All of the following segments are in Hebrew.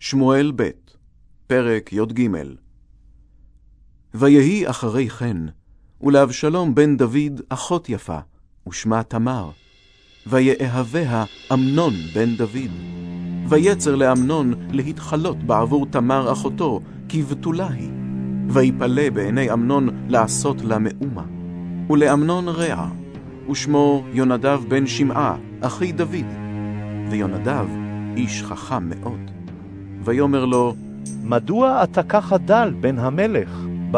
שמואל ב' פרק י"ג. ויהי אחרי כן, ולאבשלום בן דוד אחות יפה, ושמה תמר. ויאהביה אמנון בן דוד. ויצר לאמנון להתחלות בעבור תמר אחותו, כי בתולה היא. ויפלא בעיני אמנון לעשות לה מאומה. ולאמנון רע, ושמו יונדב בן שמעה, אחי דוד. ויונדב איש חכם מאוד. ויאמר לו, מדוע אתה ככה דל בן המלך,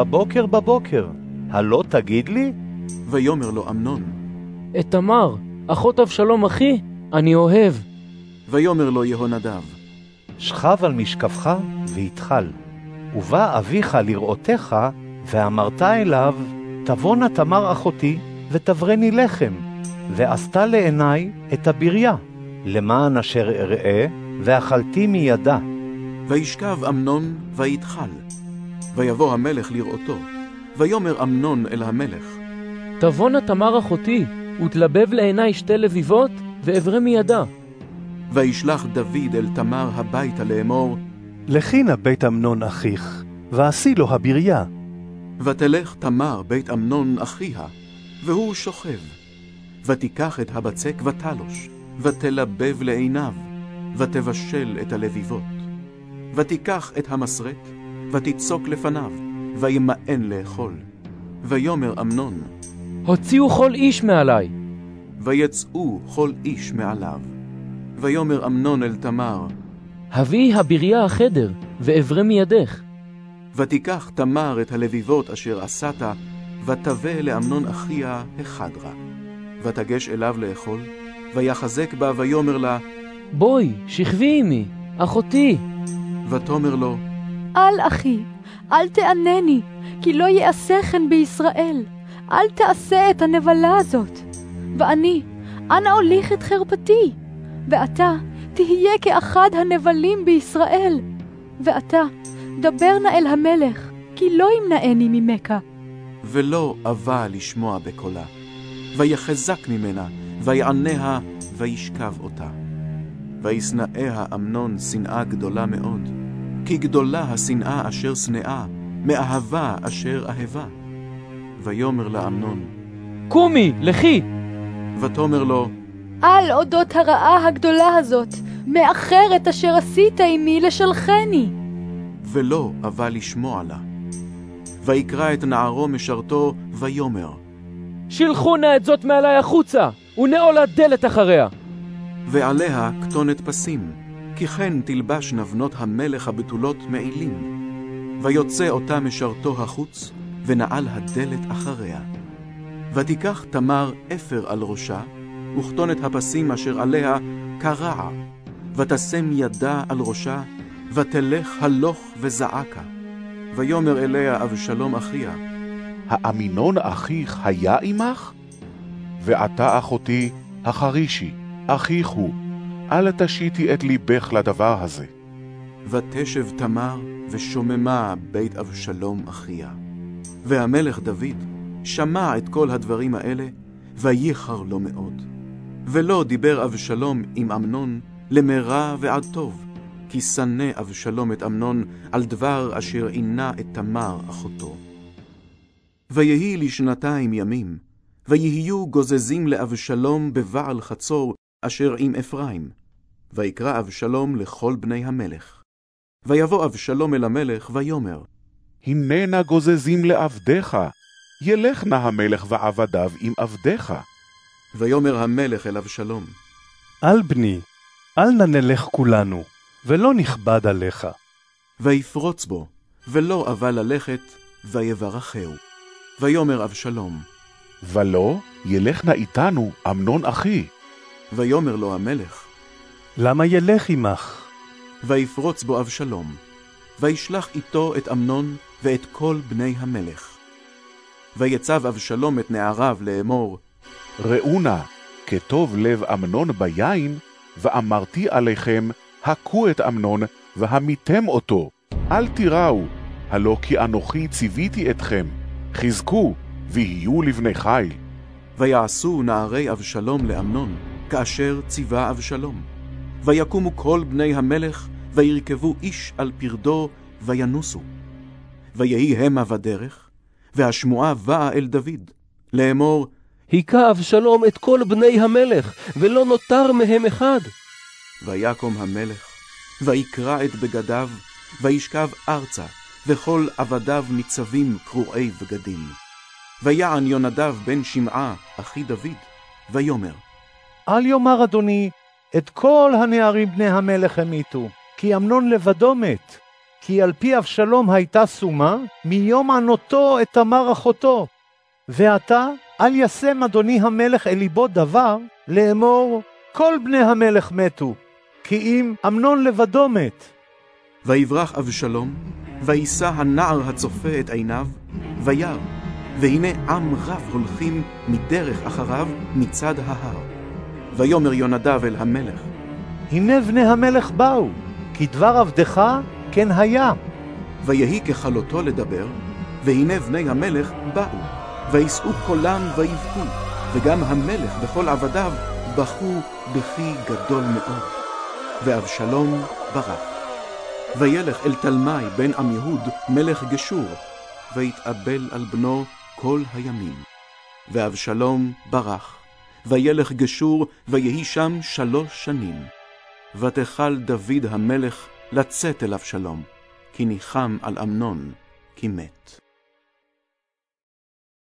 בבוקר, הלא תגיד לי? ויאמר לו אמנון, את תמר, אחות אבשלום אחי, אני אוהב. ויאמר לו יהונדב, שכב על משכבך והתחל. ובא אביך לראותך, ואמרת אליו, תבונה תמר אחותי, ותברני לחם, ועשתה לעיני את הבריה, למען אשר אראה, ואכלתי מידה. וישכב אמנון ויתחל. ויבוא המלך לראותו. ויאמר אמנון אל המלך, תבונה תמר אחותי, ותלבב לעיני שתי לביבות, ואברה מידה. וישלח דוד אל תמר הביתה לאמור, לכי נא בית אמנון אחיך, ועשי לו הבריה. ותלך תמר בית אמנון אחיה, והוא שוכב. ותיקח את הבצק ותלוש, ותלבב לעיניו, ותבשל את הלביבות. ותיקח את המסרק, ותצוק לפניו, וימאן לאכול. ויאמר אמנון, הוציאו כל איש מעלי. ויצאו כל איש מעליו. ויאמר אמנון אל תמר, הביאי הבריה החדר, ואברה מידך. ותיקח תמר את הלביבות אשר עשת, ותבא לאמנון אחיה החדרה. ותגש אליו לאכול, ויחזק בה, ויאמר לה, בואי, שכבי עמי, אחותי. ותאמר לו, אל אחי, אל תענני, כי לא יעשה כן בישראל. אל תעשה את הנבלה הזאת. ואני, אנה הוליך את חרפתי? ואתה תהיה כאחד הנבלים בישראל. ואתה, דבר נא אל המלך, כי לא ימנעני ממך. ולא אבה לשמוע בקולה. ויחזק ממנה, ויעניה, וישכב אותה. וישנאיה אמנון שנאה גדולה מאוד, כי גדולה השנאה אשר שנאה, מאהבה אשר אהבה. ויאמר לה אמנון, קומי, לכי. ותאמר לו, על אודות הרעה הגדולה הזאת, מאחרת אשר עשית עמי לשלחני. ולא אבה לשמוע לה. ויקרא את נערו משרתו, ויאמר, שלחו נא את זאת מעלי החוצה, ונעול הדלת אחריה. ועליה כתונת פסים, כי כן תלבשנה בנות המלך הבתולות מעילים. ויוצא אותה משרתו החוץ, ונעל הדלת אחריה. ותיקח תמר אפר על ראשה, וכתונת הפסים אשר עליה קרעה, ותשם ידה על ראשה, ותלך הלוך וזעקה. ויאמר אליה אבשלום אחיה, האמינון אחיך היה עמך? ועתה אחותי, החרישי, אחיך הוא, אל תשיתי את ליבך לדבר הזה. ותשב תמר ושוממה בית אבשלום אחיה. והמלך דוד שמע את כל הדברים האלה, וייחר לו מאוד. ולא דיבר אבשלום עם אמנון למרע ועד טוב, כי שנא אבשלום את אמנון על דבר אשר עינה את תמר אחותו. ויהי לשנתיים ימים, ויהיו גוזזים לאבשלום בבעל חצור אשר עם אפרים. ויקרא אבשלום לכל בני המלך. ויבוא אבשלום אל המלך ויאמר, הננה גוזזים לעבדך, ילך נא המלך ועבדיו עם עבדך. ויאמר המלך אל אבשלום, אל בני, אל נא נלך כולנו, ולא נכבד עליך. ויפרוץ בו, ולא אבה ללכת, ויברכהו. ויאמר אבשלום, ולא ילך נא איתנו אמנון אחי. ויאמר לו המלך, למה ילך עמך? ויפרוץ בו אבשלום, וישלח איתו את אמנון ואת כל בני המלך. ויצב אבשלום את נעריו לאמור, ראו נא, כטוב לב אמנון ביין, ואמרתי עליכם, הכו את אמנון, והמיתם אותו. אל תיראו, הלא כי אנוכי ציוויתי אתכם, חזקו, ויהיו לבני חיל. ויעשו נערי אבשלום לאמנון, כאשר ציווה אבשלום. ויקומו כל בני המלך, וירכבו איש על פרדו, וינוסו. ויהי המה בדרך, והשמועה באה אל דוד, לאמור, היכה אבשלום את כל בני המלך, ולא נותר מהם אחד. ויקום המלך, ויקרע את בגדיו, וישכב ארצה, וכל עבדיו ניצבים קרועי בגדים. ויען יונדב בן שמעה, אחי דוד, ויאמר, אל יאמר אדוני, את כל הנערים בני המלך המיתו, כי אמנון לבדו מת, כי על פי אבשלום הייתה סומה, מיום ענותו את תמר אחותו. ועתה אל ישם אדוני המלך אל ליבו דבר, לאמור, כל בני המלך מתו, כי אם אמנון לבדו מת. ויברח אבשלום, וישא הנער הצופה את עיניו, וירא, והנה עם רב הולכים מדרך אחריו מצד ההר. ויאמר יונדב אל המלך, הנה בני המלך באו, כי דבר עבדך כן היה. ויהי ככלותו לדבר, והנה בני המלך באו, וישאו קולם ויבכו, וגם המלך וכל עבדיו בכו בכי גדול מאוד. ואבשלום ברח. וילך אל תלמי בן עמיהוד מלך גשור, ויתאבל על בנו כל הימים. ואבשלום ברח, וילך גשור, ויהי שם 3 שנים. ותחל דוד המלך לצאת אל אבשלום, כי ניחם על אמנון, כי מת.